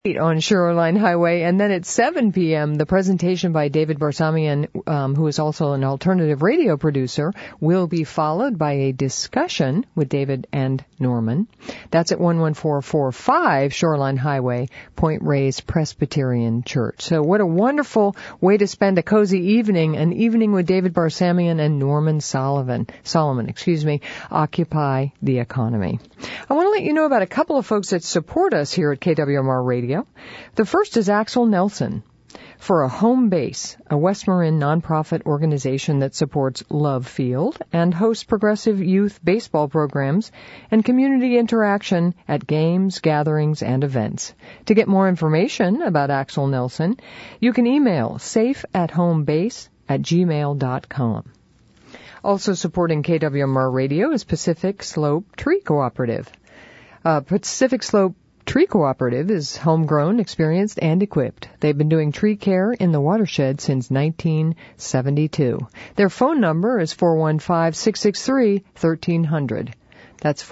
on Shoreline Highway, and then at 7 p.m., the presentation by David Barsamian, who is also an alternative radio producer, will be followed by a discussion with David and Norman. That's at 11445 Shoreline Highway, Point Reyes Presbyterian Church. So what a wonderful way to spend a cozy evening, an evening with David Barsamian and Norman Solomon, Occupy the Economy. I want to let you know about a couple of folks that support us here at KWMR Radio. The first is Axel Nelson for a Home Base, a West Marin nonprofit organization that supports Love Field and hosts progressive youth baseball programs and community interaction at games, gatherings, and events. To get more information about Axel Nelson, you can email safeathomebase@gmail.com. Also supporting KWMR Radio is Pacific Slope Tree Cooperative. Pacific Slope Tree Cooperative is homegrown, experienced, and equipped. They've been doing tree care in the watershed since 1972. Their phone number is 415-663-1300. That's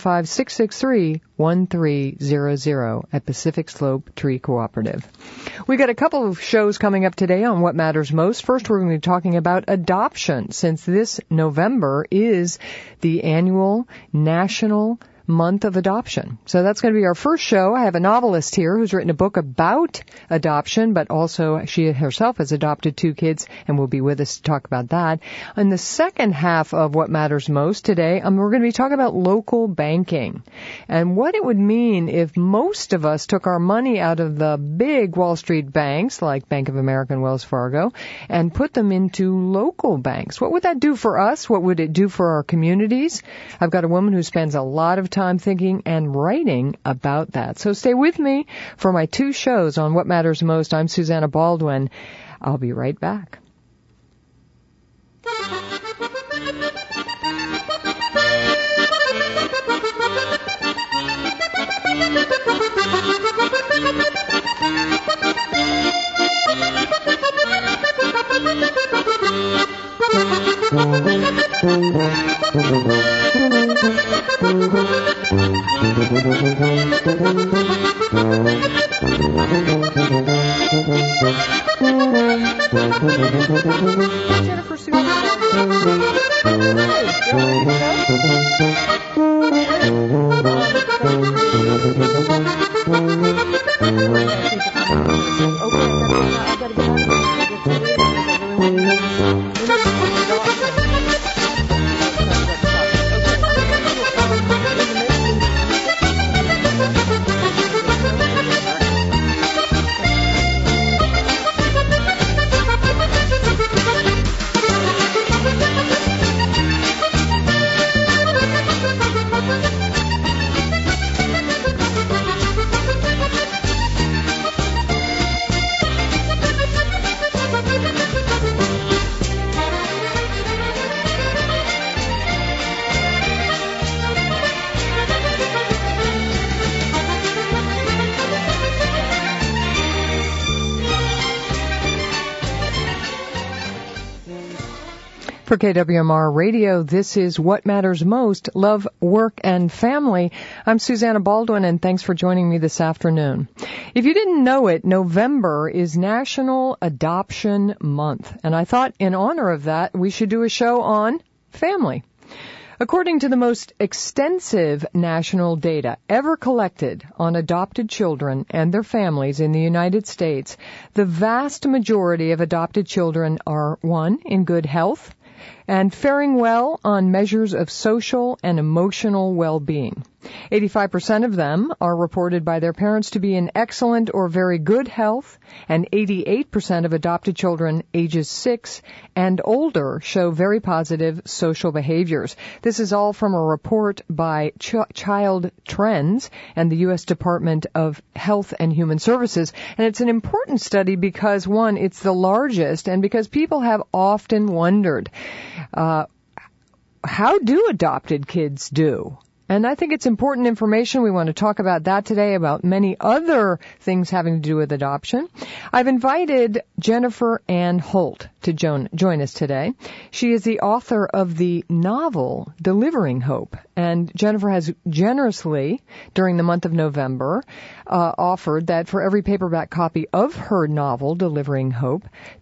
415-663-1300 at Pacific Slope Tree Cooperative. We got a couple of shows coming up today on What Matters Most. First, we're going to be talking about adoption, since this November is the annual National Month of Adoption. So that's going to be our first show. I have a novelist here who's written a book about adoption, but also she herself has adopted 2 kids and will be with us to talk about that. In the second half of What Matters Most today, we're going to be talking about local banking and what it would mean if most of us took our money out of the big Wall Street banks like Bank of America and Wells Fargo and put them into local banks. What would that do for us? What would it do for our communities? I've got a woman who spends a lot of time thinking and writing about that. So stay with me for my 2 shows on What Matters Most. I'm Susanna Baldwin. I'll be right back. Jennifer Sue. For KWMR Radio, this is What Matters Most, Love, Work, and Family. I'm Susanna Baldwin, and thanks for joining me this afternoon. If you didn't know it, November is National Adoption Month, and I thought in honor of that, we should do a show on family. According to the most extensive national data ever collected on adopted children and their families in the United States, the vast majority of adopted children are, 1, in good health, and faring well on measures of social and emotional well-being. 85% of them are reported by their parents to be in excellent or very good health, and 88% of adopted children ages 6 and older show very positive social behaviors. This is all from a report by Child Trends and the U.S. Department of Health and Human Services. And it's an important study because, 1, it's the largest, and because people have often wondered, how do adopted kids do? And I think it's important information. We want to talk about that today, about many other things having to do with adoption. I've invited Jennifer Ann Holt to join us today. She is the author of the novel Delivering Hope. And Jennifer has generously, during the month of November, offered that for every paperback copy of her novel, Delivering Hope,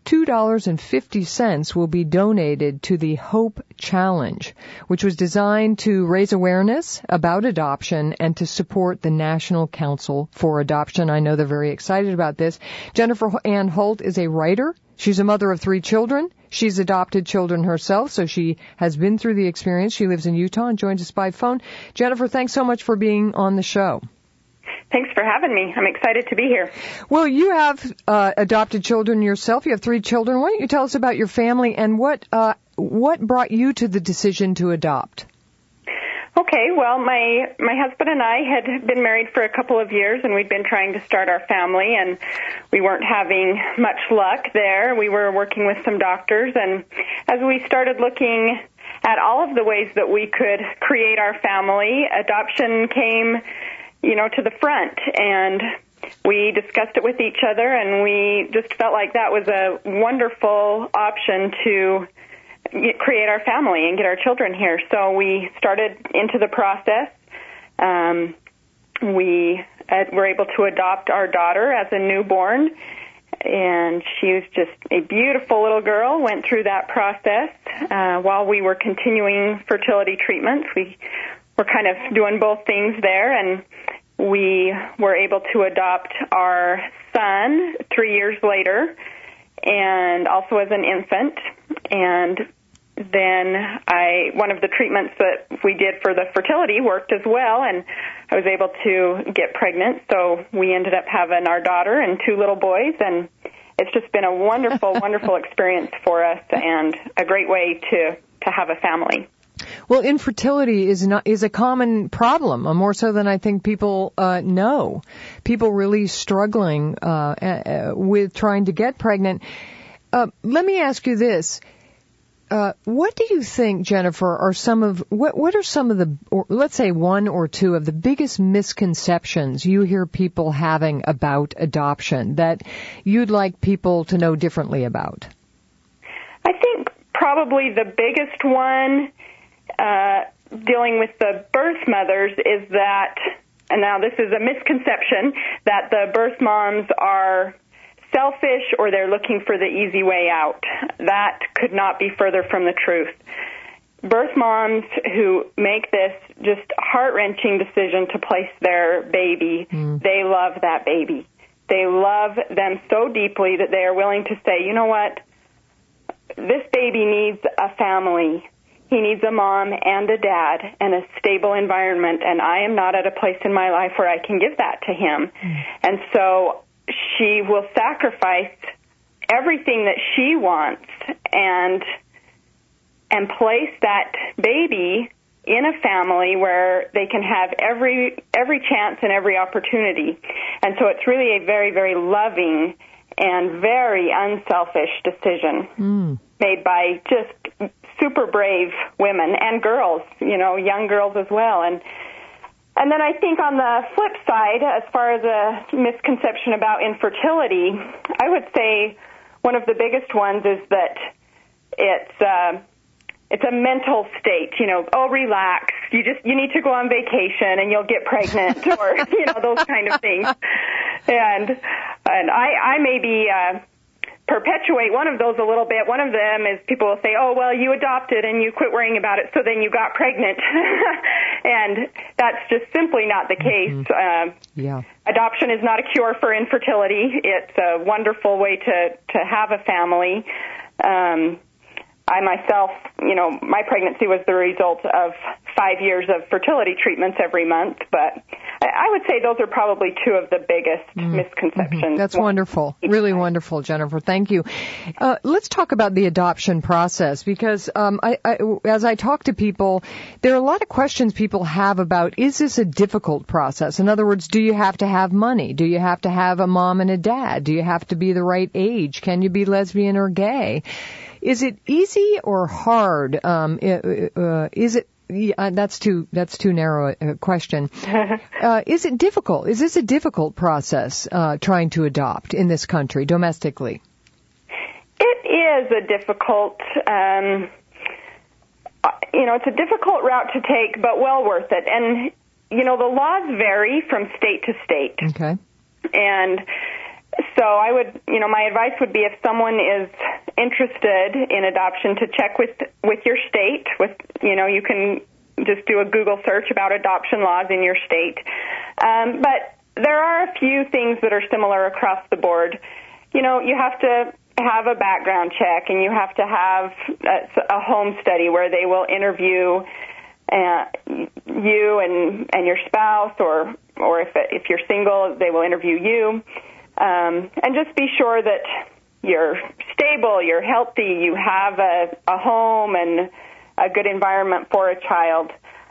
$2.50 will be donated to the Hope Challenge, which was designed to raise awareness about adoption and to support the National Council for Adoption. I know they're very excited about this. Jennifer Ann Holt is a writer. She's a mother of 3 children. She's adopted children herself, so she has been through the experience. She lives in Utah and joins us by phone. Jennifer, thanks so much for being on the show. Thanks for having me. I'm excited to be here. Well, you have adopted children yourself. You have 3 children. Why don't you tell us about your family and what brought you to the decision to adopt? Okay, well, my husband and I had been married for a couple of years, and we'd been trying to start our family, and we weren't having much luck there. We were working with some doctors, and as we started looking at all of the ways that we could create our family, adoption came, to the front, and we discussed it with each other, and we just felt like that was a wonderful option to create our family and get our children here. So we started into the process. We were able to adopt our daughter as a newborn, and she was just a beautiful little girl, went through that process. While we were continuing fertility treatments, we were kind of doing both things there, and we were able to adopt our son 3 years later, and also as an infant. And then one of the treatments that we did for the fertility worked as well, and I was able to get pregnant. So we ended up having our daughter and 2 little boys, and it's just been a wonderful, wonderful experience for us and a great way to have a family. Well, infertility is a common problem, more so than I think people know. People really struggling with trying to get pregnant. Let me ask you this. What do you think, Jennifer, are what are some of the, or let's say 1 or 2 of the biggest misconceptions you hear people having about adoption that you'd like people to know differently about? I think probably the biggest one dealing with the birth mothers is that, and now this is a misconception, that the birth moms are selfish or they're looking for the easy way out. That could not be further from the truth. Birth moms who make this just heart-wrenching decision to place their baby, they love that baby. They love them so deeply that they are willing to say, you know what, this baby needs a family. He needs a mom and a dad and a stable environment, and I am not at a place in my life where I can give that to him. And so she will sacrifice everything that she wants and place that baby in a family where they can have every chance and every opportunity. And so it's really a very, very loving and very unselfish decision made by just super brave women and girls, young girls as well. And then I think on the flip side, as far as a misconception about infertility, I would say one of the biggest ones is that it's a mental state, relax, you need to go on vacation and you'll get pregnant or, those kind of things. And I maybe perpetuate one of those a little bit. One of them is people will say, oh, well, you adopted and you quit worrying about it, so then you got pregnant. And that's just simply not the case. Adoption is not a cure for infertility. It's a wonderful way to have a family. I myself, my pregnancy was the result of 5 years of fertility treatments every month, but I would say those are probably 2 of the biggest misconceptions. That's wonderful. Really wonderful, Jennifer. Thank you. Let's talk about the adoption process because as I talk to people, there are a lot of questions people have about, is this a difficult process? In other words, do you have to have money? Do you have to have a mom and a dad? Do you have to be the right age? Can you be lesbian or gay? Is it easy or hard? Is it that's too narrow a question. Is it difficult? Is this a difficult process, trying to adopt in this country domestically? It is a difficult, it's a difficult route to take, but well worth it. And, the laws vary from state to state. Okay. And so I would, my advice would be if someone is interested in adoption to check with your state. You can just do a Google search about adoption laws in your state. But there are a few things that are similar across the board. You have to have a background check, and you have to have a home study where they will interview you and your spouse, or if you're single, they will interview you. And just be sure that you're stable, you're healthy, you have a home and a good environment for a child.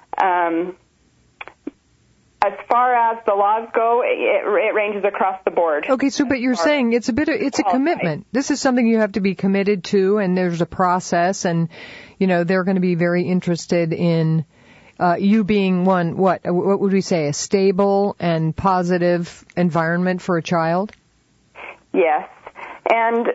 As far as the laws go, it ranges across the board. Okay, but you're saying it's a commitment. This is something you have to be committed to, and there's a process, and they're going to be very interested in you being one. What would we say? A stable and positive environment for a child. Yes, and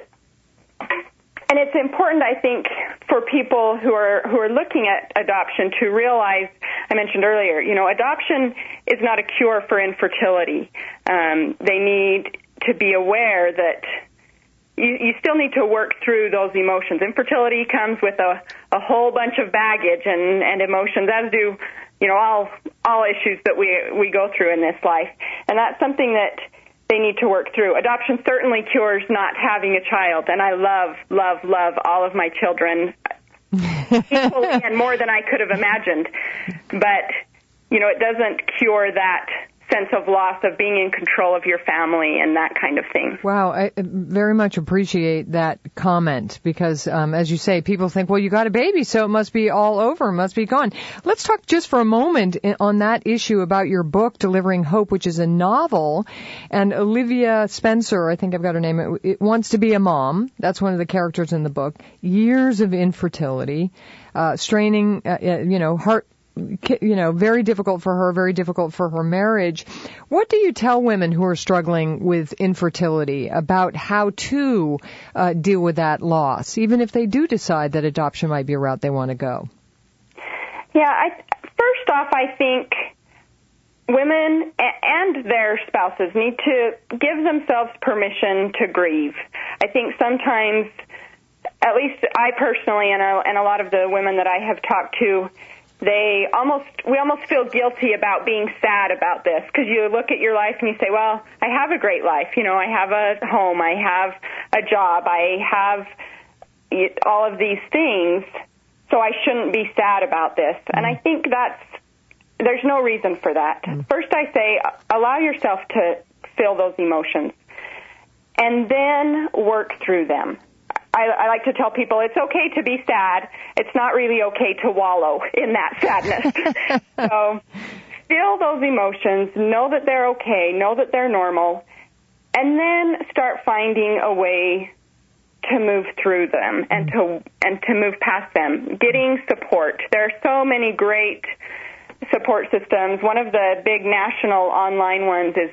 it's important, I think, for people who are looking at adoption to realize, I mentioned earlier, adoption is not a cure for infertility. They need to be aware that you still need to work through those emotions. Infertility comes with a whole bunch of baggage and emotions, as do, all issues that we go through in this life. And that's something that they need to work through. Adoption certainly cures not having a child, and I love, love, love all of my children equally and more than I could have imagined. But, it doesn't cure that sense of loss of being in control of your family and that kind of thing. Wow, I very much appreciate that comment because, as you say, people think, well, you got a baby, so it must be all over, must be gone. Let's talk just for a moment on that issue about your book, Delivering Hope, which is a novel. And Olivia Spencer, I think I've got her name, it wants to be a mom. That's one of the characters in the book. Years of infertility, straining, heart, very difficult for her, very difficult for her marriage. What do you tell women who are struggling with infertility about how to deal with that loss, even if they do decide that adoption might be a route they want to go? Yeah, first off, I think women and their spouses need to give themselves permission to grieve. I think sometimes, at least I personally and a lot of the women that I have talked to, we almost feel guilty about being sad about this because you look at your life and you say, well, I have a great life. I have a home, I have a job, I have all of these things, so I shouldn't be sad about this. And I think there's no reason for that. First, I say, allow yourself to feel those emotions and then work through them. I like to tell people it's okay to be sad. It's not really okay to wallow in that sadness. So feel those emotions, know that they're okay, know that they're normal, and then start finding a way to move through them and to move past them. Getting support. There are so many great support systems. One of the big national online ones is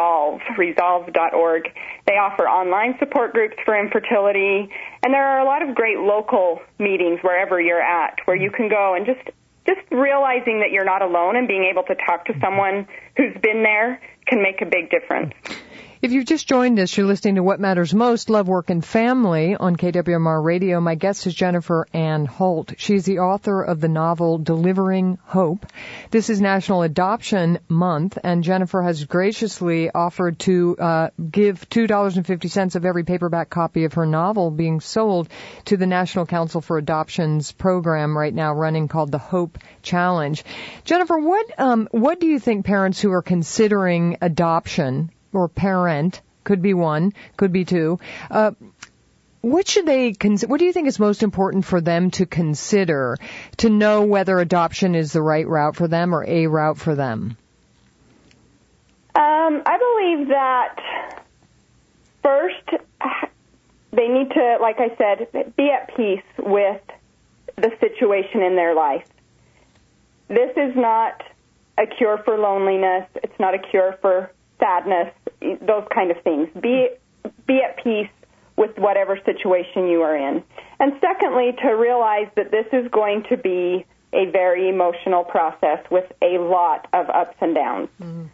resolve.org. They offer online support groups for infertility, and there are a lot of great local meetings wherever you're at where you can go and just realizing that you're not alone and being able to talk to someone who's been there can make a big difference. If you've just joined us, you're listening to What Matters Most, Love, Work, and Family on KWMR Radio. My guest is Jennifer Ann Holt. She's the author of the novel Delivering Hope. This is National Adoption Month, and Jennifer has graciously offered to give $2.50 of every paperback copy of her novel being sold to the National Council for Adoption's program right now running called the Hope Challenge. Jennifer, what do you think parents who are considering adoption or parent, could be one, could be two, what do you think is most important for them to consider to know whether adoption is the right route for them or a route for them? I believe that first they need to, like I said, be at peace with the situation in their life. this is not a cure for loneliness. It's not a cure for sadness, those kind of things. Be at peace with whatever situation you are in. And secondly, to realize that this is going to be a very emotional process with a lot of ups and downs.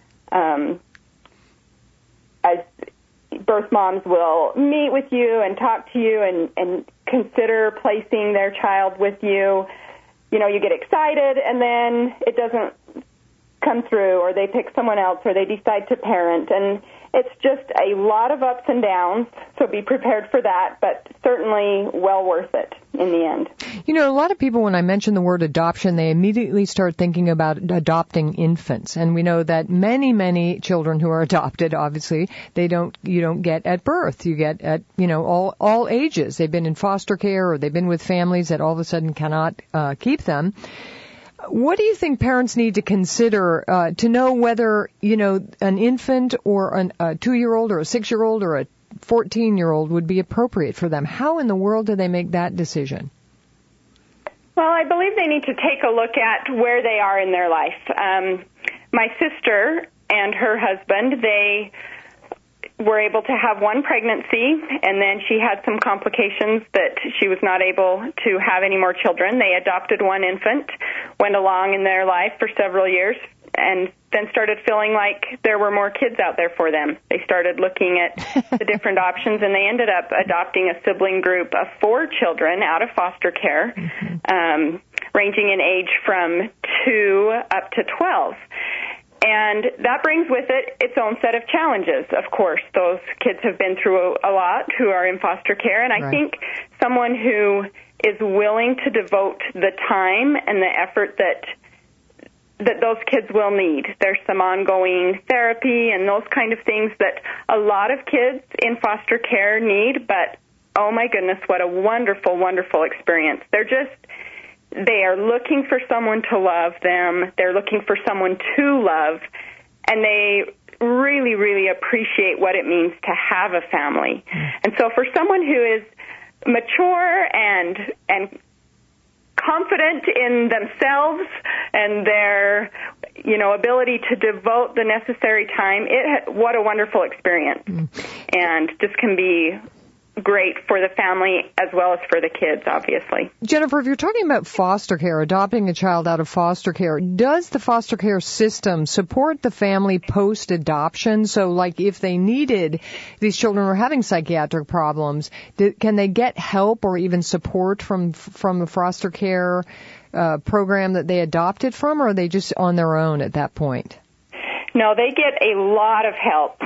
As birth moms will meet with you and talk to you and consider placing their child with you, you know, you get excited and then it doesn't come through, or they pick someone else, or they decide to parent, and it's just a lot of ups and downs, so be prepared for that, but certainly well worth it in the end. You know, a lot of people, when I mention the word adoption, they immediately start thinking about adopting infants, and we know that many children who are adopted, obviously, you don't get at birth. You get at, you know, all ages. They've been in foster care, or they've been with families that all of a sudden cannot keep them. What do you think parents need to consider to know whether, you know, an infant or a 2-year-old or a 6-year-old or a 14-year-old would be appropriate for them? How in the world do they make that decision? Well, I believe they need to take a look at where they are in their life. My sister and her husband, they were able to have one pregnancy, and then she had some complications that she was not able to have any more children. They adopted one infant, went along in their life for several years, and then started feeling like there were more kids out there for them. They started looking at the different options, and they ended up adopting a sibling group of 4 children out of foster care, ranging in age from 2 up to 12. And that brings with it its own set of challenges, of course. Those kids have been through a lot who are in foster care, and I think someone who is willing to devote the time and the effort that those kids will need. There's some ongoing therapy and those kind of things that a lot of kids in foster care need, but oh my goodness, what a wonderful, wonderful experience. They are looking for someone to love them. They're looking for someone to love, and they really, really appreciate what it means to have a family. And so for someone who is mature and confident in themselves and their, you know, ability to devote the necessary time, what a wonderful experience. And this can be great for the family as well as for the kids, obviously. Jennifer, if you're talking about foster care, adopting a child out of foster care, does the foster care system support the family post-adoption? So, like, if they needed, these children were having psychiatric problems, can they get help or even support from the foster care program that they adopted from, or are they just on their own at that point? No, they get a lot of help.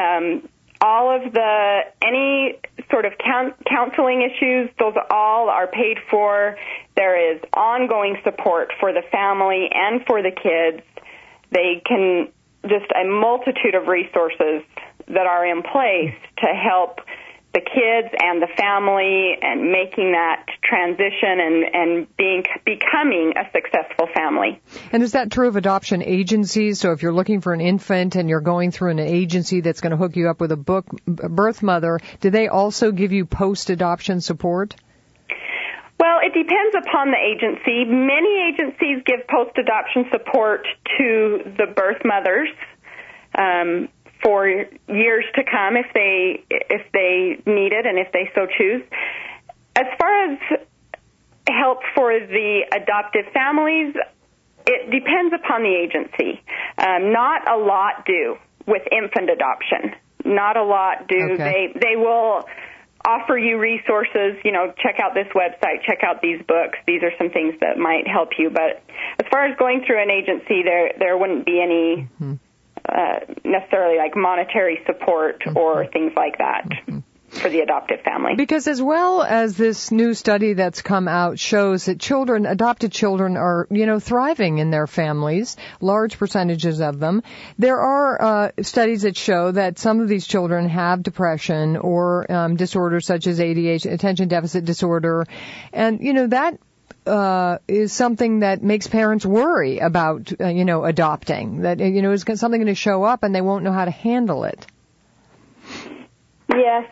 Any sort of counseling issues, those all are paid for. There is ongoing support for the family and for the kids. They can, just a multitude of resources that are in place to help the kids and the family and making that transition and becoming a successful family. And is that true of adoption agencies? So if you're looking for an infant and you're going through an agency that's going to hook you up with a birth mother, do they also give you post-adoption support? Well, it depends upon the agency. Many agencies give post-adoption support to the birth mothers for years to come if they need it and if they so choose. As far as help for the adoptive families, it depends upon the agency. Not a lot do with infant adoption. Not a lot do. Okay. They will offer you resources, you know, check out this website, check out these books. These are some things that might help you. But as far as going through an agency, there wouldn't be any necessarily like monetary support or things like that for the adoptive family. Because as well as this new study that's come out shows that adopted children are, you know, thriving in their families, large percentages of them. There are studies that show that some of these children have depression or disorders such as ADHD, attention deficit disorder, and, you know, that is something that makes parents worry about, adopting. That, is something going to show up and they won't know how to handle it. Yes.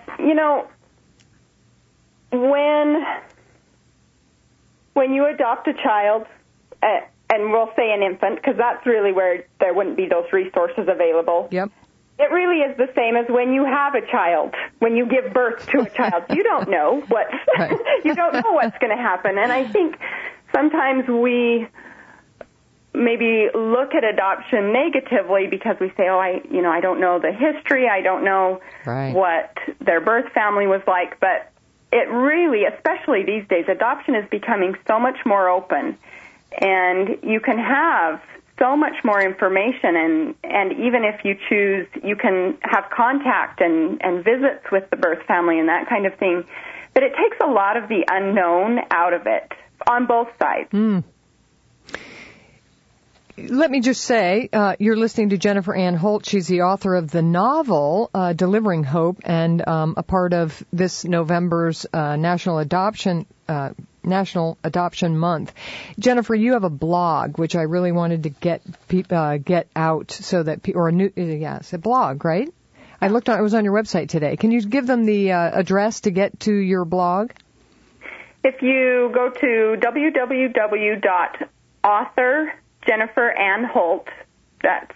When you adopt a child, and we'll say an infant because that's really where there wouldn't be those resources available. Yep. It really is the same as when you have a child, when you give birth to a child. You don't know you don't know what's going to happen. And I think sometimes we maybe look at adoption negatively because we say, I don't know the history, I don't know what their birth family was like. But it really, especially these days, adoption is becoming so much more open, and you can have so much more information, and even if you choose, you can have contact and visits with the birth family and that kind of thing. But it takes a lot of the unknown out of it on both sides. Let me just say, you're listening to Jennifer Ann Holt. She's the author of the novel, Delivering Hope, and a part of this November's National Adoption Month. Jennifer, you have a blog, which I really wanted to get out so that it's a blog, right? I looked on, it was on your website today. Can you give them the address to get to your blog? If you go to www.author.Jennifer Ann Holt, that's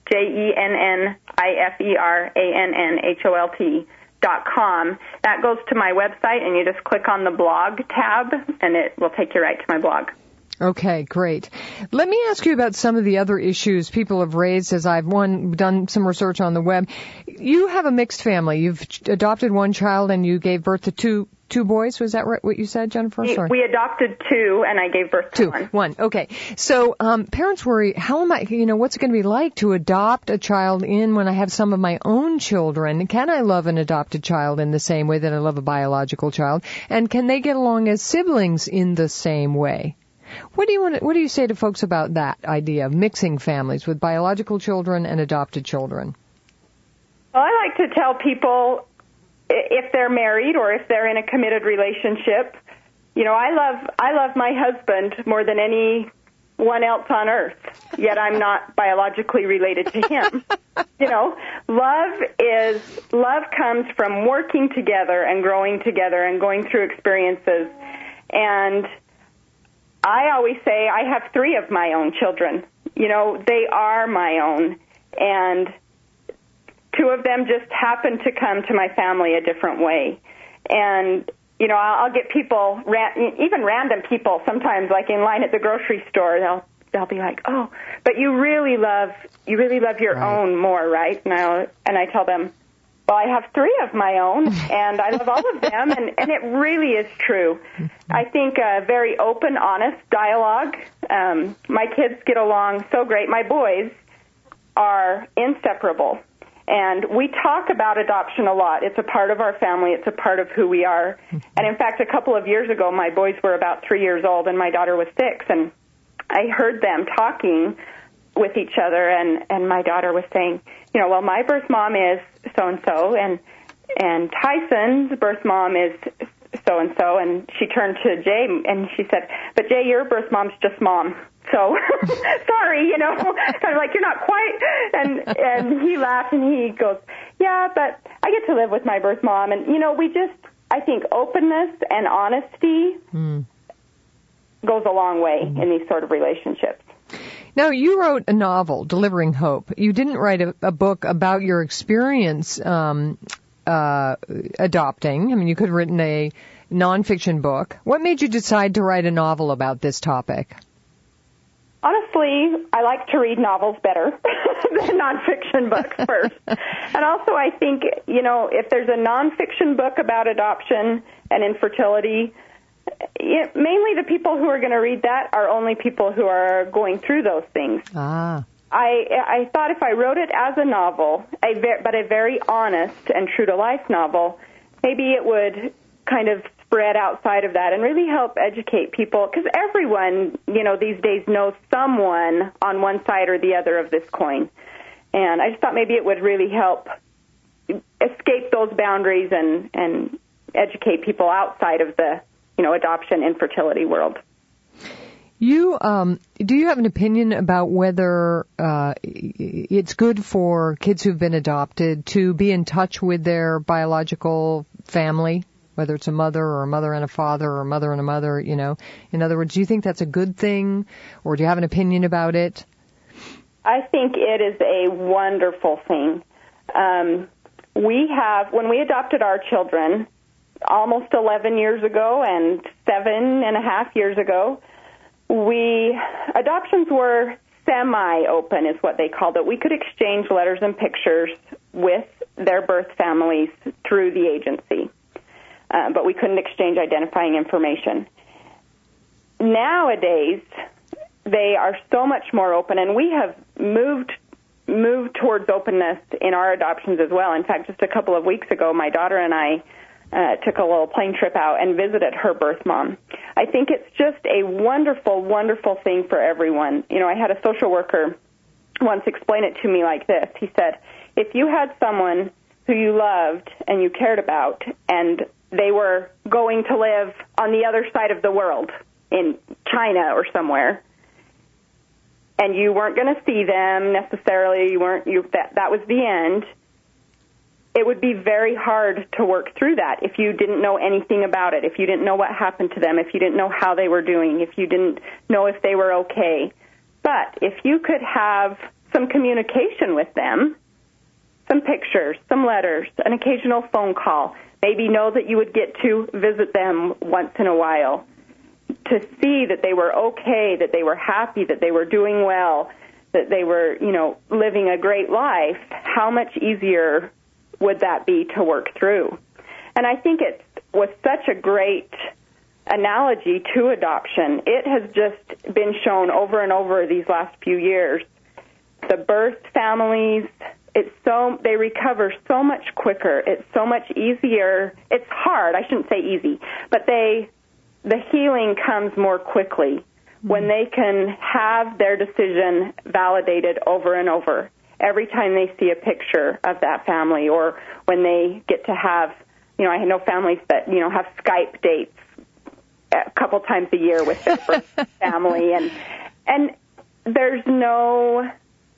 JenniferAnnHolt.com. That goes to my website, and you just click on the blog tab, and it will take you right to my blog. Okay, great. Let me ask you about some of the other issues people have raised as I've done some research on the web. You have a mixed family. You've adopted one child, and you gave birth to two boys. Was that right, what you said, Jennifer? Sorry. We adopted two, and I gave birth to one. Okay. So parents worry, what's it going to be like to adopt a child in when I have some of my own children? Can I love an adopted child in the same way that I love a biological child? And can they get along as siblings in the same way? What do you say to folks about that idea of mixing families with biological children and adopted children? Well, I like to tell people, if they're married or if they're in a committed relationship, I love my husband more than anyone else on earth, yet I'm not biologically related to him. Love comes from working together and growing together and going through experiences. And I always say I have 3 of my own children. They are my own, and 2 of them just happen to come to my family a different way. And, I'll get people, even random people sometimes, like in line at the grocery store, they'll be like, oh, but you really love your own more, right? And I tell them, well, I have 3 of my own, and I love all of them, and it really is true. I think a very open, honest dialogue. My kids get along so great. My boys are inseparable. And we talk about adoption a lot. It's a part of our family. It's a part of who we are. And in fact, a couple of years ago, my boys were about 3 years old and my daughter was 6. And I heard them talking with each other. And my daughter was saying, well, my birth mom is so-and-so. And Tyson's birth mom is so-and-so. And she turned to Jay and she said, but Jay, your birth mom's just mom. So, sorry, kind of like, you're not quite, and he laughed and he goes, yeah, but I get to live with my birth mom. And, I think openness and honesty goes a long way in these sort of relationships. Now, you wrote a novel, Delivering Hope. You didn't write a book about your experience adopting. I mean, you could have written a nonfiction book. What made you decide to write a novel about this topic? Honestly, I like to read novels better than nonfiction books first. And also I think, if there's a nonfiction book about adoption and infertility, mainly the people who are going to read that are only people who are going through those things. I thought if I wrote it as a novel, but a very honest and true-to-life novel, maybe it would kind of spread outside of that and really help educate people, because everyone, these days knows someone on one side or the other of this coin. And I just thought maybe it would really help escape those boundaries and educate people outside of the, adoption infertility world. Do you have an opinion about whether it's good for kids who've been adopted to be in touch with their biological family? whether it's a mother or a mother and a father or a mother and a mother, you know. In other words, do you think that's a good thing, or do you have an opinion about it? I think it is a wonderful thing. When we adopted our children almost 11 years ago and 7.5 years ago, adoptions were semi-open is what they called it. We could exchange letters and pictures with their birth families through the agency, but we couldn't exchange identifying information. Nowadays, they are so much more open, and we have moved towards openness in our adoptions as well. In fact, just a couple of weeks ago, my daughter and I took a little plane trip out and visited her birth mom. I think it's just a wonderful, wonderful thing for everyone. You know, I had a social worker once explain it to me like this. He said, if you had someone who you loved and you cared about, and they were going to live on the other side of the world, in China or somewhere, and you weren't going to see them necessarily, that was the end, it would be very hard to work through that if you didn't know anything about it, if you didn't know what happened to them, if you didn't know how they were doing, if you didn't know if they were okay. But if you could have some communication with them, some pictures, some letters, an occasional phone call, maybe know that you would get to visit them once in a while, to see that they were okay, that they were happy, that they were doing well, that they were, you know, living a great life, how much easier would that be to work through? And I think it was such a great analogy to adoption. It has just been shown over and over these last few years. The birth families, they recover so much quicker. It's so much easier. It's hard. I shouldn't say easy, but the healing comes more quickly when they can have their decision validated over and over every time they see a picture of that family, or when they get to have, you know, I know families that, you know, have Skype dates a couple times a year with their birth family, and there's no,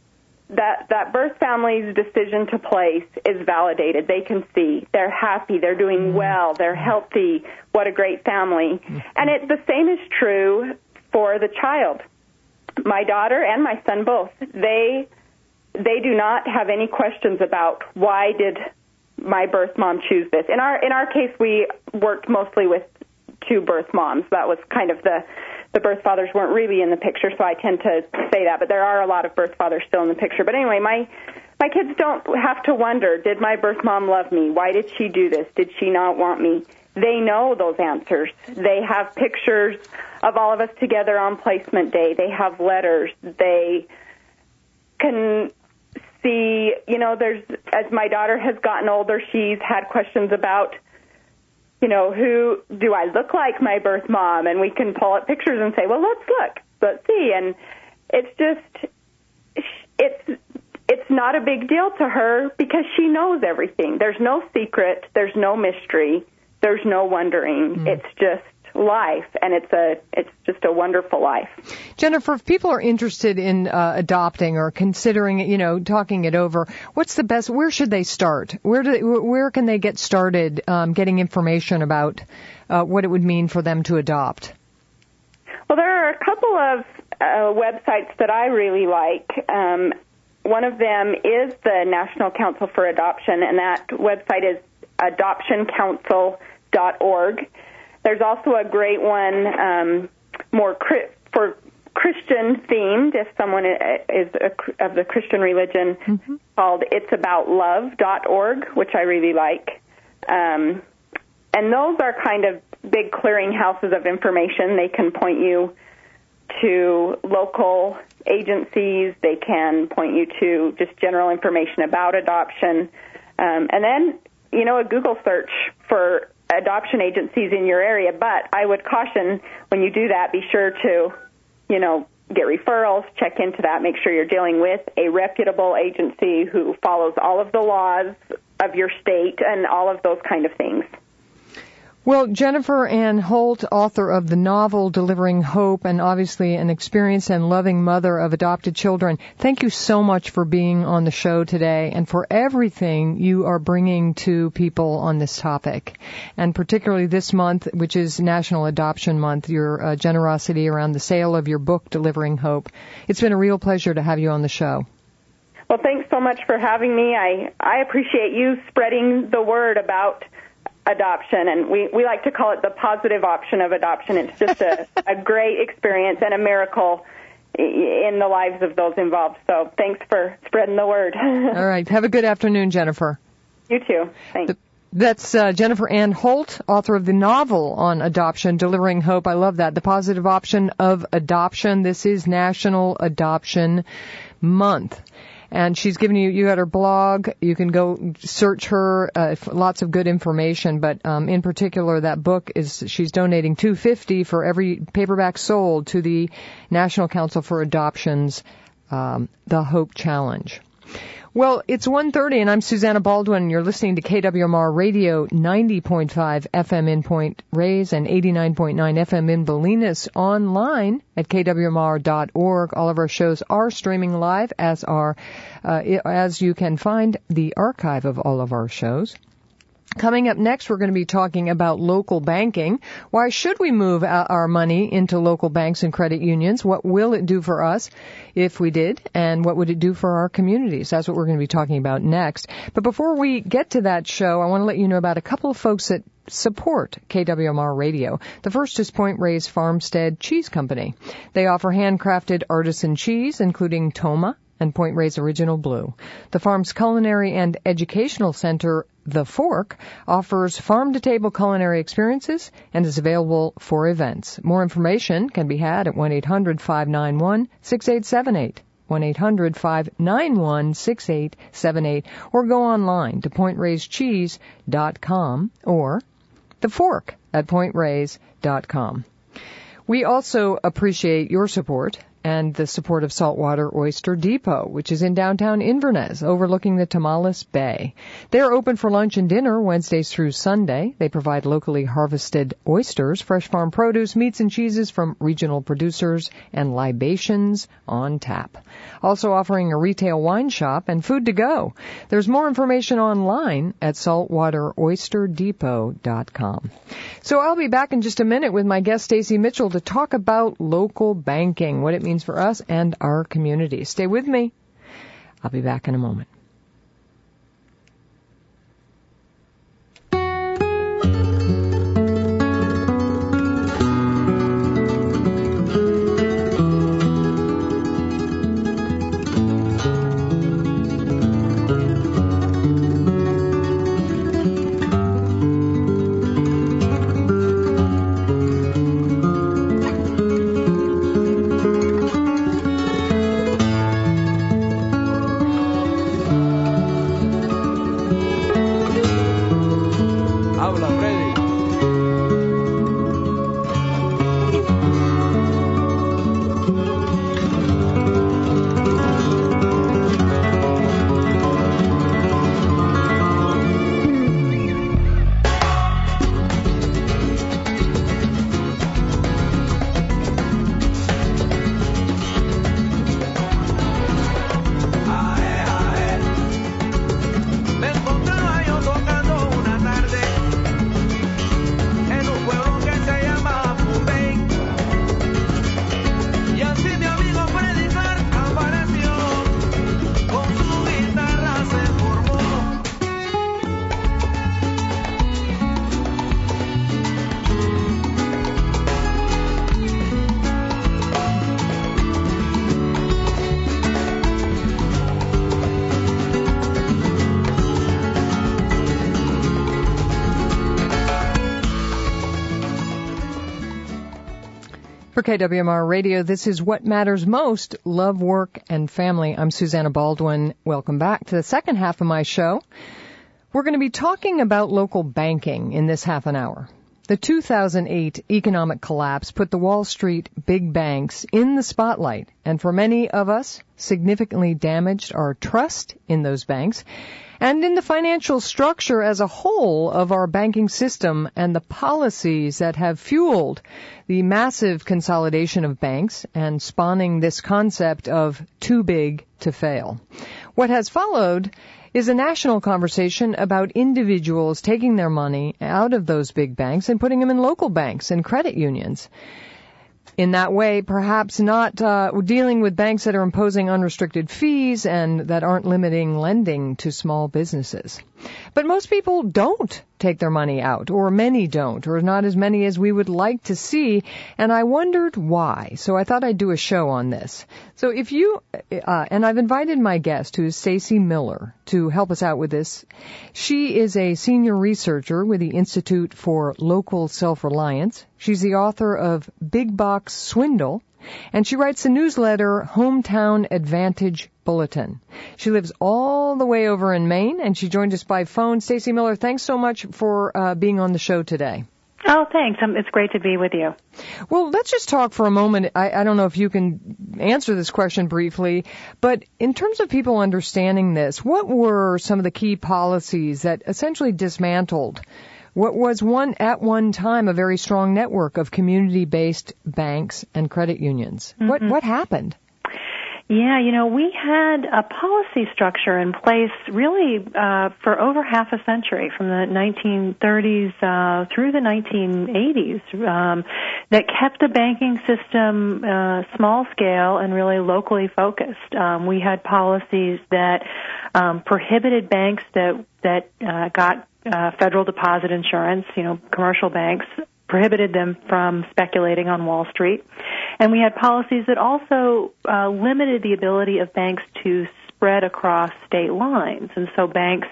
that birth family's decision to place is validated. They can see they're happy, they're doing well, they're healthy, what a great family. And the same is true for the child. My daughter and my son both, they do not have any questions about why did my birth mom choose this. In our case, we worked mostly with two birth moms. That was kind of the birth fathers weren't really in the picture, so I tend to say that. But there are a lot of birth fathers still in the picture. But anyway, my kids don't have to wonder, did my birth mom love me? Why did she do this? Did she not want me? They know those answers. They have pictures of all of us together on placement day. They have letters. They can see, you know, as my daughter has gotten older, she's had questions about, you know, who do I look like my birth mom? And we can pull up pictures and say, well, let's see. And it's not a big deal to her because she knows everything. There's no secret. There's no mystery. There's no wondering. It's just life, and it's just a wonderful life. Jennifer, if people are interested in adopting or considering it, you know, talking it over, what's the best? Where should they start? Where can they get started getting information about what it would mean for them to adopt? Well, there are a couple of websites that I really like. One of them is the National Council for Adoption, and that website is adoptioncouncil.org. There's also a great one for Christian themed, if someone is of the Christian religion, called it'saboutlove.org, which I really like. And those are kind of big clearinghouses of information. They can point you to local agencies. They can point you to just general information about adoption. And then, you know, a Google search for adoption agencies in your area. But I would caution, when you do that, be sure to, you know, get referrals, check into that, make sure you're dealing with a reputable agency who follows all of the laws of your state and all of those kind of things. Well, Jennifer Ann Holt, author of the novel Delivering Hope, and obviously an experienced and loving mother of adopted children, thank you so much for being on the show today and for everything you are bringing to people on this topic. And particularly this month, which is National Adoption Month, your generosity around the sale of your book, Delivering Hope. It's been a real pleasure to have you on the show. Well, thanks so much for having me. I appreciate you spreading the word about adoption, and we like to call it the positive option of adoption. It's just a great experience and a miracle in the lives of those involved. So thanks for spreading the word. All right. Have a good afternoon, Jennifer. You too. Thanks. That's Jennifer Ann Holt, author of the novel on adoption, Delivering Hope. I love that. The positive option of adoption. This is National Adoption Month. And she's given you got her blog. You can go search her, lots of good information. But in particular, that book she's donating $250 for every paperback sold to the National Council for Adoption's The Hope Challenge. Well, it's 1:30, and I'm Susanna Baldwin, and you're listening to KWMR Radio, 90.5 FM in Point Reyes and 89.9 FM in Bolinas, online at kwmr.org. All of our shows are streaming live, as you can find the archive of all of our shows. Coming up next, we're going to be talking about local banking. Why should we move our money into local banks and credit unions? What will it do for us if we did? And what would it do for our communities? That's what we're going to be talking about next. But before we get to that show, I want to let you know about a couple of folks that support KWMR Radio. The first is Point Reyes Farmstead Cheese Company. They offer handcrafted artisan cheese, including Toma and Point Reyes Original Blue. The farm's culinary and educational center, The Fork, offers farm-to-table culinary experiences and is available for events. More information can be had at 1-800-591-6878, 1-800-591-6878, or go online to pointreyscheese.com or The Fork at pointreyes.com. We also appreciate your support and the support of Saltwater Oyster Depot, which is in downtown Inverness, overlooking the Tomales Bay. They're open for lunch and dinner Wednesdays through Sunday. They provide locally harvested oysters, fresh farm produce, meats and cheeses from regional producers, and libations on tap. Also offering a retail wine shop and food to go. There's more information online at saltwateroysterdepot.com. So I'll be back in just a minute with my guest Stacy Mitchell to talk about local banking, what it means for us and our community. Stay with me. I'll be back in a moment. For KWMR Radio, this is What Matters Most, Love, Work, and Family. I'm Susanna Baldwin. Welcome back to the second half of my show. We're going to be talking about local banking in this half an hour. The 2008 economic collapse put the Wall Street big banks in the spotlight, and for many of us, significantly damaged our trust in those banks and in the financial structure as a whole of our banking system and the policies that have fueled the massive consolidation of banks and spawning this concept of too big to fail. What has followed is a national conversation about individuals taking their money out of those big banks and putting them in local banks and credit unions. In that way, perhaps not dealing with banks that are imposing unrestricted fees and that aren't limiting lending to small businesses. But most people don't take their money out, or many don't, or not as many as we would like to see, and I wondered why. So I thought I'd do a show on this. So if you, and I've invited my guest, who is Stacy Miller, to help us out with this. She is a senior researcher with the Institute for Local Self-Reliance. She's the author of Big Box Swindle, and she writes the newsletter Hometown Advantage Bulletin. She lives all the way over in Maine, and she joined us by phone. Stacy Miller, thanks so much for being on the show today. Oh, thanks. It's great to be with you. Well, let's just talk for a moment. I don't know if you can answer this question briefly, but in terms of people understanding this, what were some of the key policies that essentially dismantled what was at one time a very strong network of community-based banks and credit unions? Mm-hmm. What happened? Yeah, we had a policy structure in place really for over half a century, from the 1930s through the 1980s, that kept the banking system small scale and really locally focused. We had policies that prohibited banks that got federal deposit insurance, commercial banks, prohibited them from speculating on Wall Street. And we had policies that also limited the ability of banks to spread across state lines. And so banks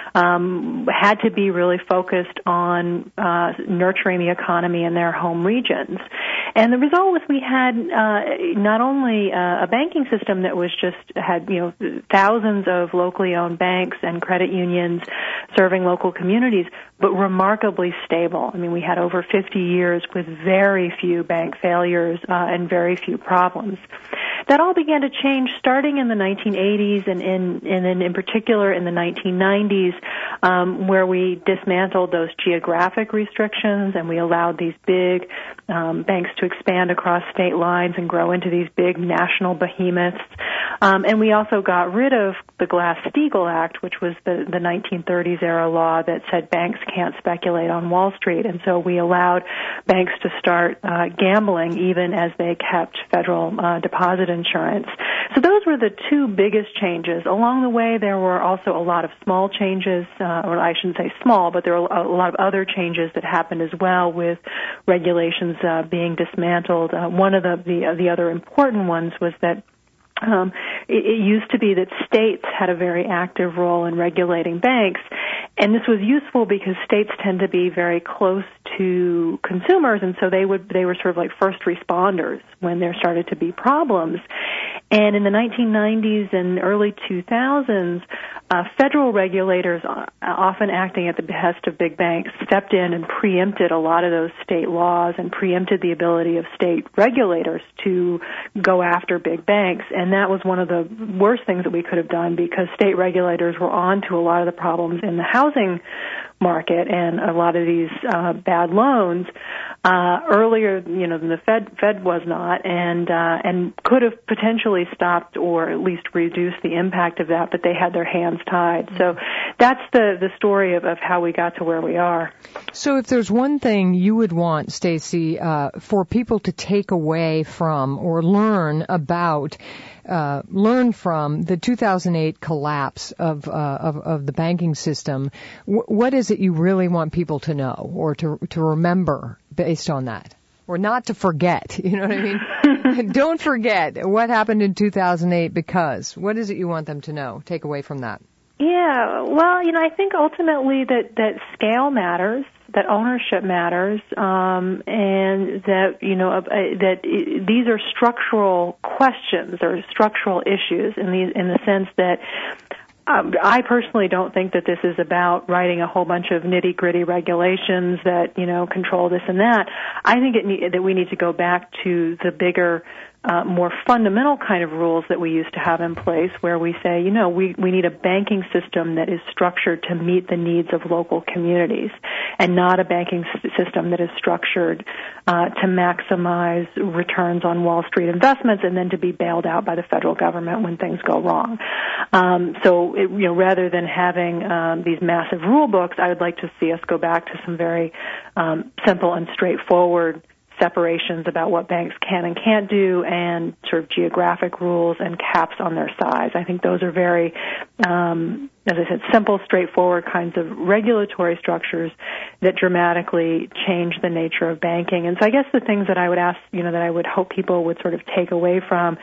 had to be really focused on nurturing the economy in their home regions. And the result was we had not only a banking system that was had thousands of locally owned banks and credit unions serving local communities, but remarkably stable. I mean, we had over 50 years with very few bank failures and very few problems. That all began to change starting in the 1980s and then in particular in the 1990s, where we dismantled those geographic restrictions and we allowed these big banks to expand across state lines and grow into these big national behemoths. And we also got rid of the Glass-Steagall Act, which was the 1930s era law that said banks can't speculate on Wall Street. And so we allowed banks to start gambling even as they kept federal deposit insurance. So those were the two biggest changes. Along the way, there were also a lot of small changes, or I shouldn't say small, but there were a lot of other changes that happened as well with regulations being dismantled. One of the other important ones was that it used to be that states had a very active role in regulating banks, and this was useful because states tend to be very close to consumers, and so they were sort of like first responders when there started to be problems. And in the 1990s and early 2000s, federal regulators, often acting at the behest of big banks, stepped in and preempted a lot of those state laws and preempted the ability of state regulators to go after big banks. And that was one of the worst things that we could have done because state regulators were on to a lot of the problems in the housing market and a lot of these bad loans earlier, than the Fed was not, and could have potentially stopped or at least reduced the impact of that, but they had their hands tied. So that's the story of how we got to where we are. So if there's one thing you would want, Stacy, for people to take away from or learn from the 2008 collapse of the banking system, what is it you really want people to know or to remember based on that? Or not to forget, you know what I mean? Don't forget what happened in 2008 because what is it you want them to know? Take away from that. Yeah, well, I think ultimately that scale matters, that ownership matters, and that that these are structural questions or structural issues in the sense that I personally don't think that this is about writing a whole bunch of nitty-gritty regulations that, control this and that. I think that we need to go back to the bigger, more fundamental kind of rules that we used to have in place, where we say, we need a banking system that is structured to meet the needs of local communities, and not a banking system that is structured to maximize returns on Wall Street investments and then to be bailed out by the federal government when things go wrong. Rather than having these massive rule books, I would like to see us go back to some very simple and straightforward separations about what banks can and can't do, and sort of geographic rules and caps on their size. I think those are very, as I said, simple, straightforward kinds of regulatory structures that dramatically change the nature of banking. And so I guess the things that I would ask, that I would hope people would sort of take away from,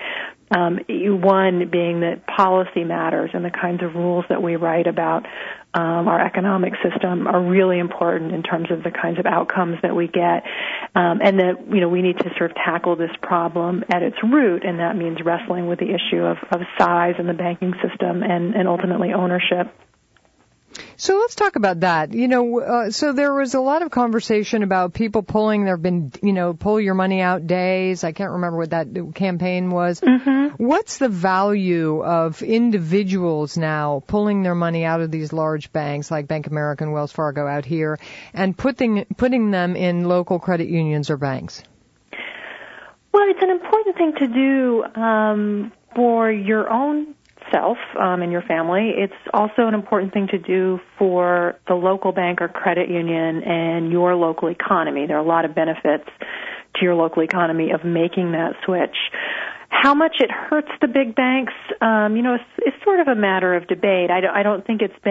one being that policy matters, and the kinds of rules that we write about our economic system are really important in terms of the kinds of outcomes that we get, and that we need to sort of tackle this problem at its root, and that means wrestling with the issue of size in the banking system and ultimately ownership. So let's talk about that. So there was a lot of conversation about people pulling. There have been, pull your money out days. I can't remember what that campaign was. Mm-hmm. What's the value of individuals now pulling their money out of these large banks like Bank of America and Wells Fargo out here and putting them in local credit unions or banks? Well, it's an important thing to do for your own self and your family. It's also an important thing to do for the local bank or credit union and your local economy. There are a lot of benefits to your local economy of making that switch. How much it hurts the big banks, it's sort of a matter of debate. I don't think it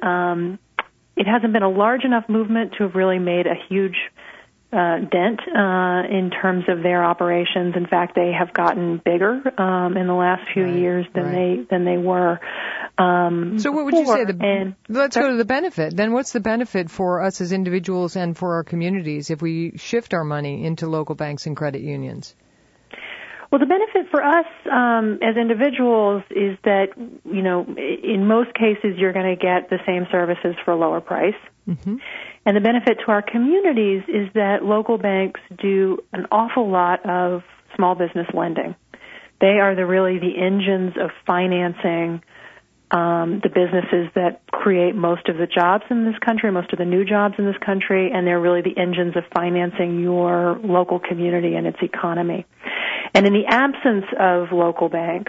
hasn't been a large enough movement to have really made a huge dent in terms of their operations. In fact, they have gotten bigger in the last few years than they were. So what would you say? Let's go to the benefit. Then what's the benefit for us as individuals and for our communities if we shift our money into local banks and credit unions? Well, the benefit for us as individuals is that, in most cases you're going to get the same services for a lower price. Mm-hmm. And the benefit to our communities is that local banks do an awful lot of small business lending. They are really the engines of financing the businesses that create most of the jobs in this country, most of the new jobs in this country, and they're really the engines of financing your local community and its economy. And in the absence of local banks,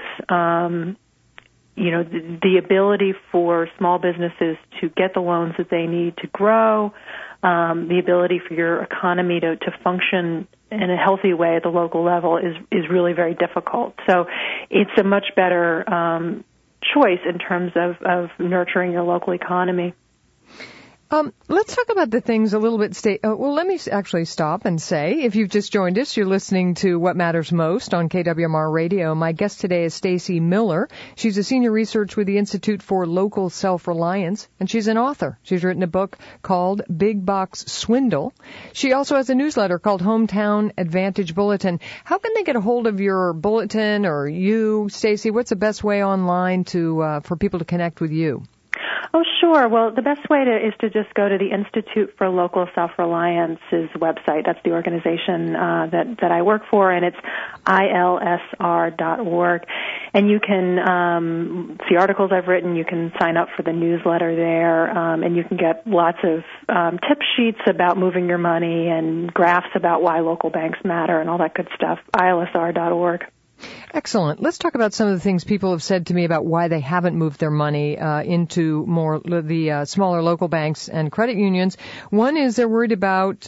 the ability for small businesses to get the loans that they need to grow, the ability for your economy to function in a healthy way at the local level is really very difficult. So it's a much better choice in terms of nurturing your local economy. Let's talk about the things a little bit. Let me actually stop and say, if you've just joined us, you're listening to What Matters Most on KWMR Radio. My guest today is Stacy Miller. She's a senior researcher with the Institute for Local Self-Reliance, and she's an author. She's written a book called Big Box Swindle. She also has a newsletter called Hometown Advantage Bulletin. How can they get a hold of your bulletin or you, Stacy? What's the best way online for people to connect with you? Oh, sure. Well, the best way is to just go to the Institute for Local Self-Reliance's website. That's the organization that I work for, and it's ilsr.org. And you can see articles I've written. You can sign up for the newsletter there, and you can get lots of tip sheets about moving your money and graphs about why local banks matter and all that good stuff. ilsr.org. Excellent. Let's talk about some of the things people have said to me about why they haven't moved their money into more the smaller local banks and credit unions. One is they're worried about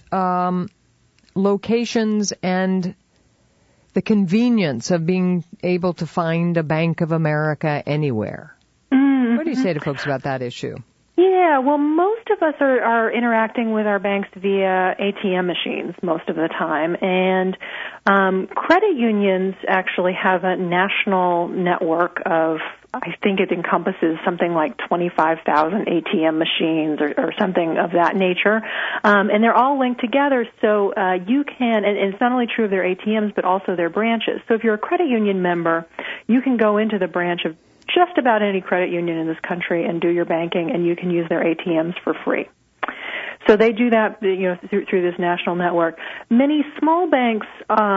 locations and the convenience of being able to find a Bank of America anywhere. Mm-hmm. What do you say to folks about that issue? Yeah, well, most of us are interacting with our banks via ATM machines most of the time, and credit unions actually have a national network of, I think it encompasses something like 25,000 ATM machines or something of that nature, and they're all linked together, so you can, and it's not only true of their ATMs, but also their branches. So if you're a credit union member, you can go into the branch of just about any credit union in this country and do your banking, and you can use their ATMs for free. So they do that, through this national network. Many small banks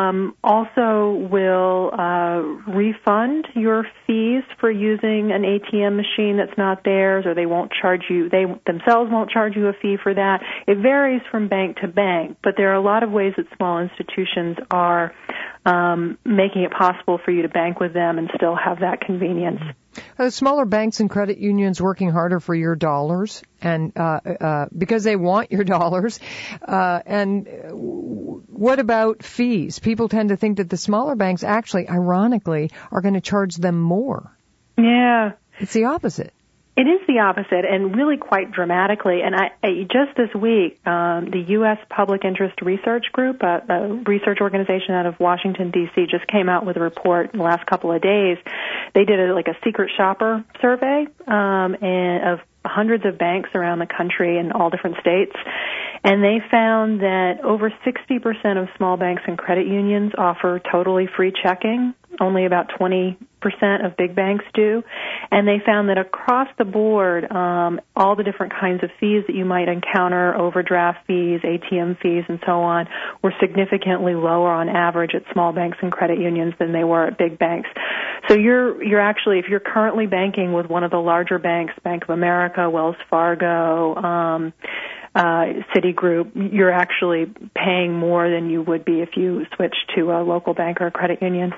also will refund your fees for using an ATM machine that's not theirs, or they themselves won't charge you a fee for that. It varies from bank to bank, but there are a lot of ways that small institutions are making it possible for you to bank with them and still have that convenience. Smaller banks and credit unions working harder for your dollars, and because they want your dollars. And what about fees? People tend to think that the smaller banks actually, ironically, are going to charge them more. Yeah. It's the opposite. It is the opposite, and really quite dramatically. And just this week, the U.S. Public Interest Research Group, a research organization out of Washington, D.C., just came out with a report in the last couple of days. They did a secret shopper survey of hundreds of banks around the country in all different states, and they found that over 60% of small banks and credit unions offer totally free checking. Only about 20% of big banks do. And they found that across the board, all the different kinds of fees that you might encounter, overdraft fees, ATM fees, and so on, were significantly lower on average at small banks and credit unions than they were at big banks. So you're actually, if you're currently banking with one of the larger banks, Bank of America, Wells Fargo, Citigroup, you're actually paying more than you would be if you switched to a local bank or a credit union.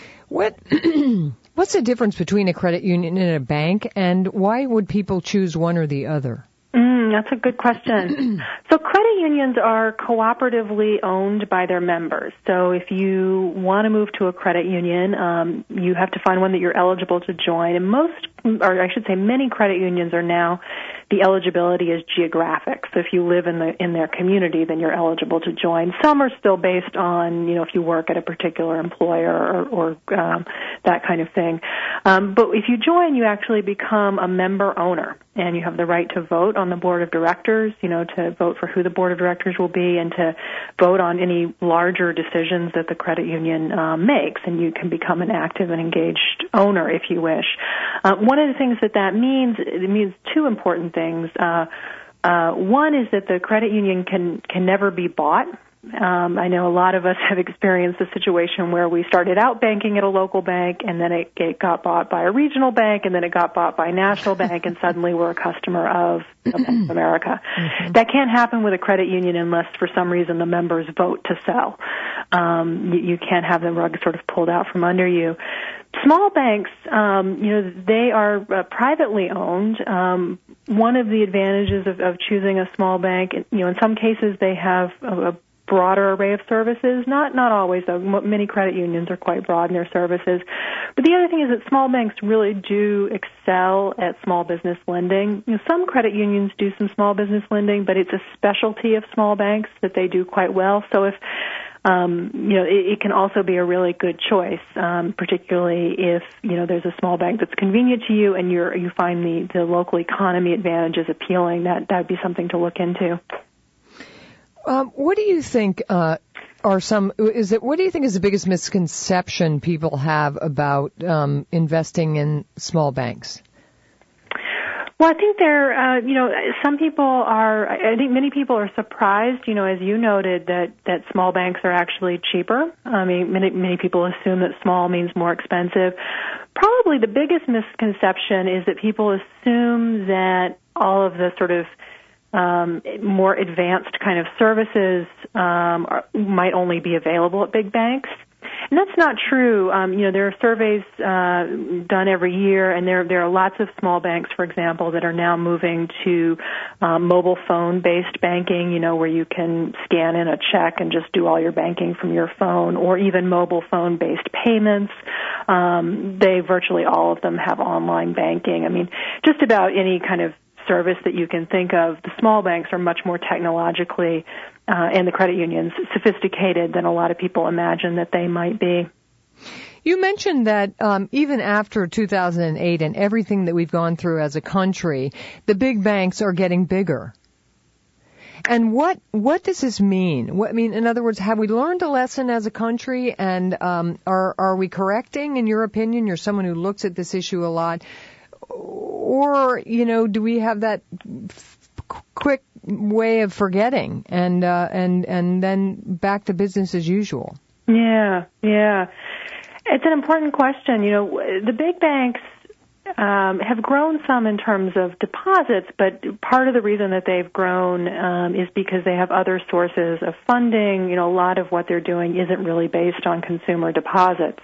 What's the difference between a credit union and a bank, and why would people choose one or the other? That's a good question. So credit unions are cooperatively owned by their members. So if you want to move to a credit union, you have to find one that you're eligible to join. And many credit unions are now, the eligibility is geographic. So if you live in their community, then you're eligible to join. Some are still based on, if you work at a particular employer or that kind of thing. But if you join, you actually become a member owner, and you have the right to vote on the board of directors, to vote for who the board of directors will be, and to vote on any larger decisions that the credit union makes, and you can become an active and engaged owner if you wish. One of the things that means, it means two important things. One is that the credit union can never be bought. I know a lot of us have experienced a situation where we started out banking at a local bank, and then it got bought by a regional bank, and then it got bought by a national bank, and suddenly we're a customer of Bank of America. Mm-hmm. That can't happen with a credit union unless for some reason the members vote to sell. You can't have the rug sort of pulled out from under you. Small banks, they are privately owned. One of the advantages of choosing a small bank, in some cases they have a broader array of services. Not always, though. Many credit unions are quite broad in their services. But the other thing is that small banks really do excel at small business lending. Some credit unions do some small business lending, but it's a specialty of small banks that they do quite well. So if it can also be a really good choice, particularly if, there's a small bank that's convenient to you and you find the local economy advantages appealing. That would be something to look into. What do you think what do you think is the biggest misconception people have about investing in small banks? Well, I think many people are surprised, as you noted, that small banks are actually cheaper. I mean, many people assume that small means more expensive. Probably the biggest misconception is that people assume that all of the sort of more advanced kind of services might only be available at big banks. And that's not true. There are surveys done every year, and there are lots of small banks, for example, that are now moving to mobile phone-based banking, where you can scan in a check and just do all your banking from your phone, or even mobile phone-based payments. Virtually all of them have online banking. I mean, just about any kind of service that you can think of. The small banks are much more technologically, and the credit unions, sophisticated than a lot of people imagine that they might be. You mentioned that even after 2008 and everything that we've gone through as a country, the big banks are getting bigger. And what does this mean? In other words, have we learned a lesson as a country, and are we correcting, in your opinion? You're someone who looks at this issue a lot. Or, do we have that quick way of forgetting and then back to business as usual? Yeah. It's an important question. The big banks have grown some in terms of deposits, but part of the reason that they've grown is because they have other sources of funding. A lot of what they're doing isn't really based on consumer deposits.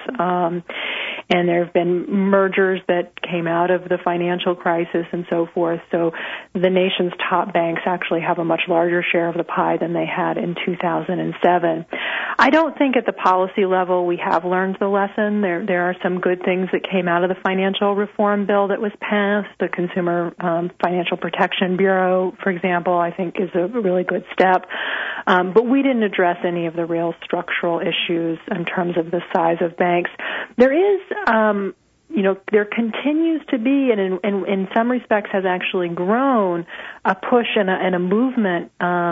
And there have been mergers that came out of the financial crisis and so forth. So the nation's top banks actually have a much larger share of the pie than they had in 2007. I don't think at the policy level we have learned the lesson. There are some good things that came out of the financial reform bill that was passed. The Consumer Financial Protection Bureau, for example, I think is a really good step. But we didn't address any of the real structural issues in terms of the size of banks. There is, there continues to be, and in some respects has actually grown, a push and a movement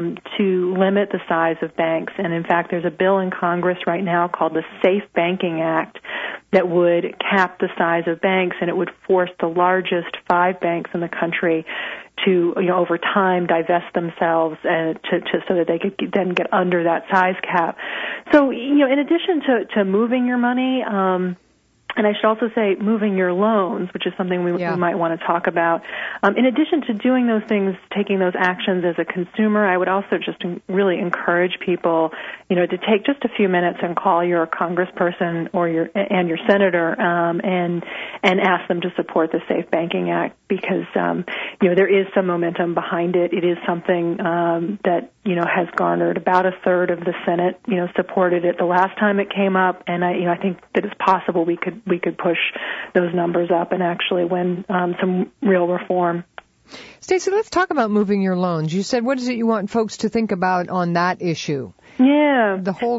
to limit the size of banks. And in fact, there's a bill in Congress right now called the Safe Banking Act that would cap the size of banks, and it would force the largest 5 banks in the country to, over time divest themselves so that they could then get under that size cap. So, in addition to moving your money, and I should also say moving your loans, which is something we might want to talk about. In addition to doing those things, taking those actions as a consumer, I would also just really encourage people, to take just a few minutes and call your congressperson or your senator and ask them to support the Safe Banking Act, because there is some momentum behind it. It is something that has garnered about a third of the Senate supported it the last time it came up, and I think that it's possible we could push those numbers up and actually win some real reform. Stacey, let's talk about moving your loans. You said, what is it you want folks to think about on that issue? Yeah.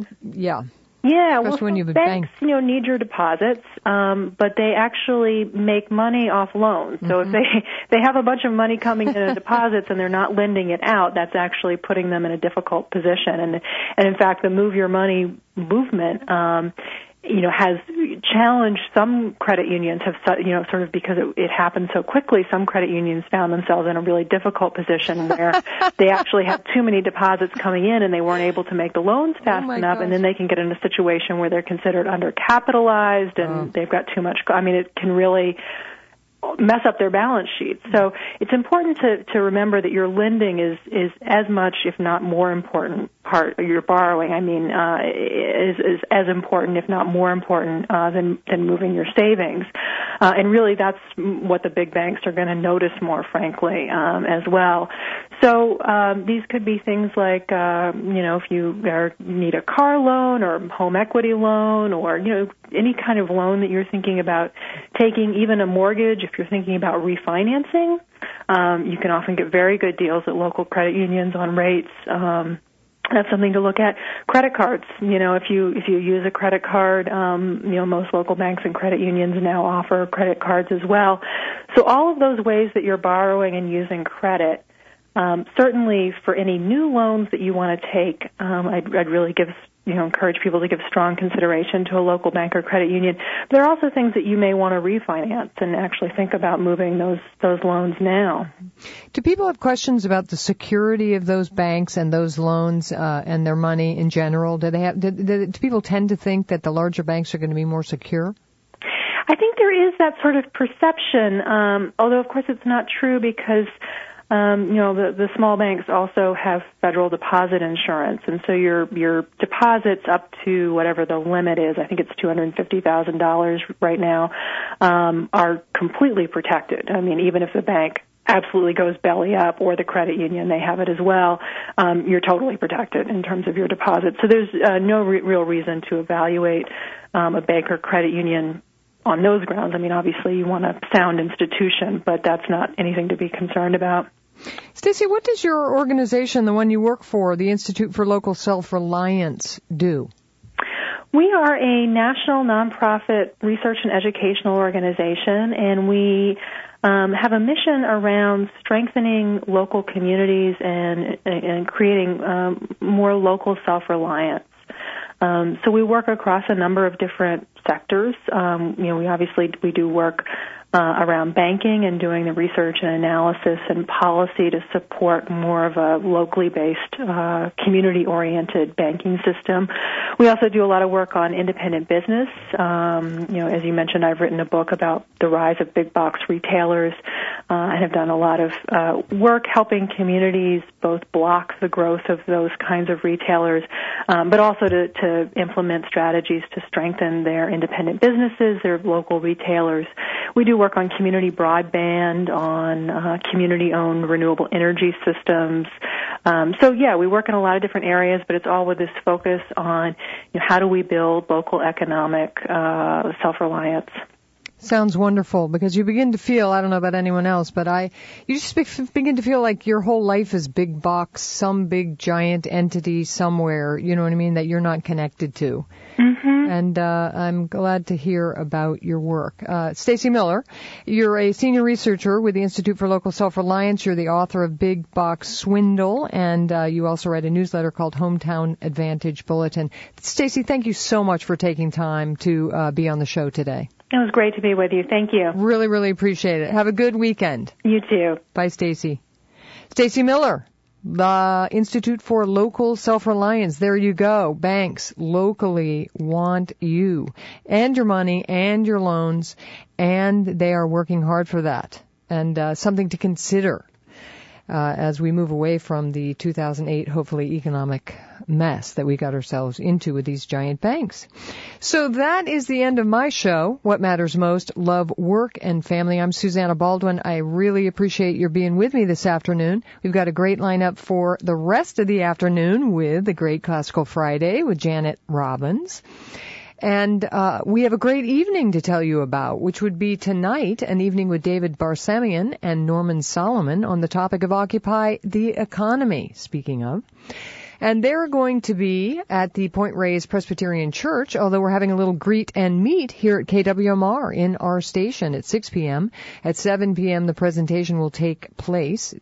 Yeah, well, when you have a banks, need your deposits, but they actually make money off loans. So if they have a bunch of money coming in deposits and they're not lending it out, that's actually putting them in a difficult position. And in fact, the Move Your Money movement, has challenged some credit unions, sort of because it happened so quickly, some credit unions found themselves in a really difficult position where they actually have too many deposits coming in and they weren't able to make the loans fast enough, and then they can get in a situation where they're considered undercapitalized and they've got too much. It can really mess up their balance sheets. So it's important to remember that your lending is as much, if not more important part of your borrowing. Is as important, if not more important, than moving your savings. And really that's what the big banks are going to notice more, frankly, as well. So these could be things like, if you need a car loan or home equity loan, or, any kind of loan that you're thinking about taking, even a mortgage. If you're thinking about refinancing, you can often get very good deals at local credit unions on rates. That's something to look at. Credit cards, if you use a credit card, most local banks and credit unions now offer credit cards as well. So all of those ways that you're borrowing and using credit, certainly for any new loans that you want to take, I'd really encourage people to give strong consideration to a local bank or credit union. There are also things that you may want to refinance and actually think about moving those loans now. Do people have questions about the security of those banks and those loans and their money in general? Do people tend to think that the larger banks are going to be more secure? I think there is that sort of perception, although of course it's not true, because the small banks also have federal deposit insurance, and so your deposits up to whatever the limit is, I think it's $250,000 right now, are completely protected. Even if the bank absolutely goes belly up, or the credit union, they have it as well, you're totally protected in terms of your deposits. So there's no real reason to evaluate a bank or credit union on those grounds. Obviously you want a sound institution, but that's not anything to be concerned about. Stacey, what does your organization, the one you work for, the Institute for Local Self-Reliance, do? We are a national nonprofit research and educational organization, and we have a mission around strengthening local communities and creating more local self-reliance. So we work across a number of different sectors. We do work around banking and doing the research and analysis and policy to support more of a locally based, community-oriented banking system. We also do a lot of work on independent business. As you mentioned, I've written a book about the rise of big box retailers. I have done a lot of work helping communities both block the growth of those kinds of retailers, but also to implement strategies to strengthen their independent businesses, their local retailers. We do work on community broadband, on community-owned renewable energy systems. We work in a lot of different areas, but it's all with this focus on how do we build local economic self-reliance. Sounds wonderful, because you begin to feel, I don't know about anyone else, but you just begin to feel like your whole life is big box, some big giant entity somewhere, you know what I mean, that you're not connected to. Mm-hmm. And I'm glad to hear about your work. Stacy Miller, you're a senior researcher with the Institute for Local Self-Reliance. You're the author of Big Box Swindle, and you also write a newsletter called Hometown Advantage Bulletin. Stacy, thank you so much for taking time to be on the show today. It was great to be with you. Thank you. Really, really appreciate it. Have a good weekend. You too. Bye, Stacy. Stacy Miller, the Institute for Local Self-Reliance. There you go. Banks locally want you and your money and your loans, and they are working hard for that. And something to consider as we move away from the 2008, hopefully, economic mess that we got ourselves into with these giant banks. So that is the end of my show, What Matters Most, Love, Work, and Family. I'm Susanna Baldwin. I really appreciate your being with me this afternoon. We've got a great lineup for the rest of the afternoon with the Great Classical Friday with Janet Robbins. And we have a great evening to tell you about, which would be tonight, an evening with David Barsamian and Norman Solomon on the topic of Occupy the Economy, speaking of. And they're going to be at the Point Reyes Presbyterian Church, although we're having a little greet and meet here at KWMR in our station at 6 p.m. At 7 p.m. the presentation will take place,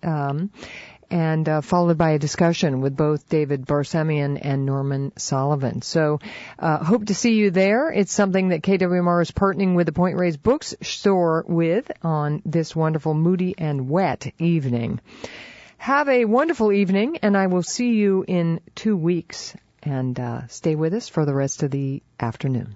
and followed by a discussion with both David Barsamian and Norman Sullivan. So hope to see you there. It's something that KWMR is partnering with the Point Reyes Bookstore with on this wonderful moody and wet evening. Have a wonderful evening, and I will see you in 2 weeks. And stay with us for the rest of the afternoon.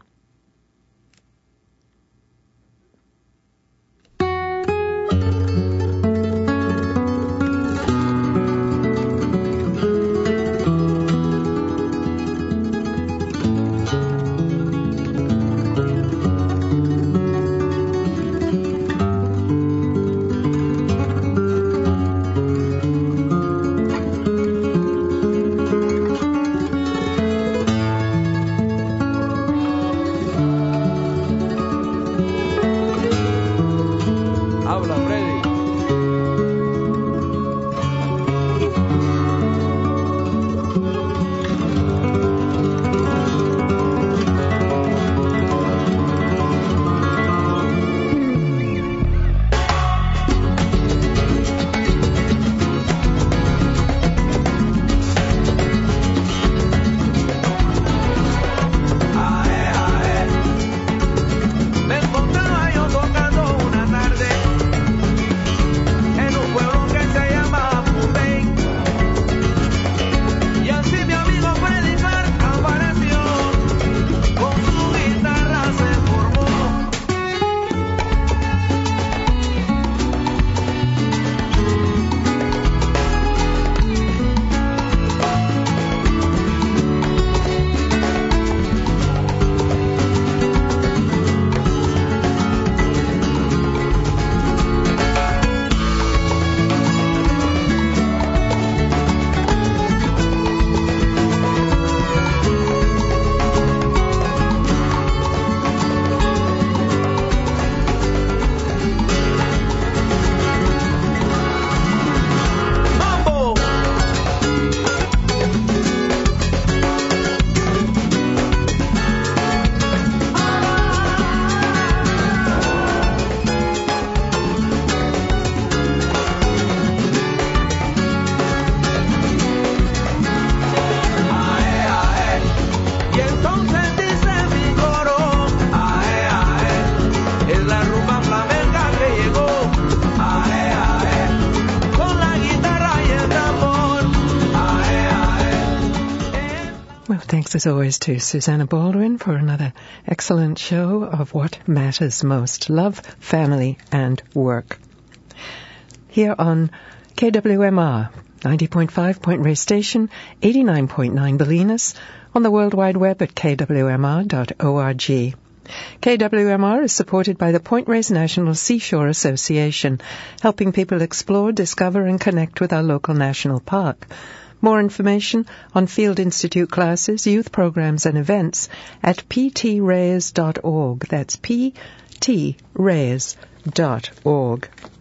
Well, thanks as always to Susanna Baldwin for another excellent show of what matters most, love, family, and work. Here on KWMR, 90.5 Point Reyes Station, 89.9 Bolinas, on the World Wide Web at kwmr.org. KWMR is supported by the Point Reyes National Seashore Association, helping people explore, discover, and connect with our local national park. More information on Field Institute classes, youth programs, and events at ptreyes.org. That's ptreyes.org.